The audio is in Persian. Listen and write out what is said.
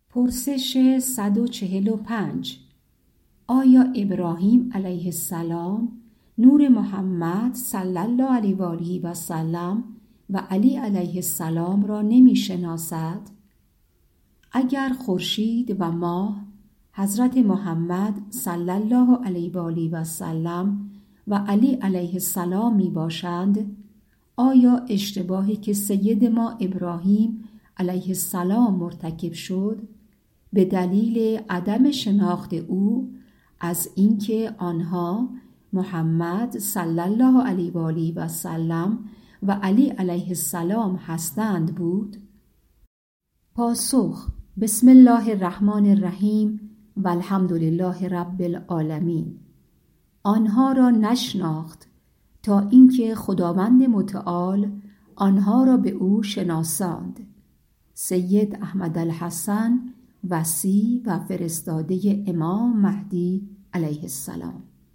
پرسش 145: آیا ابراهیم علیه السلام نور محمد صلی الله علیه و آله و سلم و علی علیه السلام را نمی شناسد؟ اگر خورشید و ماه حضرت محمد صلی الله علیه و آله و سلم و علی علیه السلام می باشند، آیا اشتباهی که سید ما ابراهیم علیه السلام مرتکب شد به دلیل عدم شناخت او از اینکه آنها محمد صلی الله علیه و آله و سلم و علی علیه السلام هستند بود؟ پاسخ: بسم الله الرحمن الرحیم و الحمد لله رب العالمین. آنها را نشناخت تا اینکه خداوند متعال آنها را به او شناساند. سید احمد الحسن، وصی و فرستاده امام مهدی علیه السلام.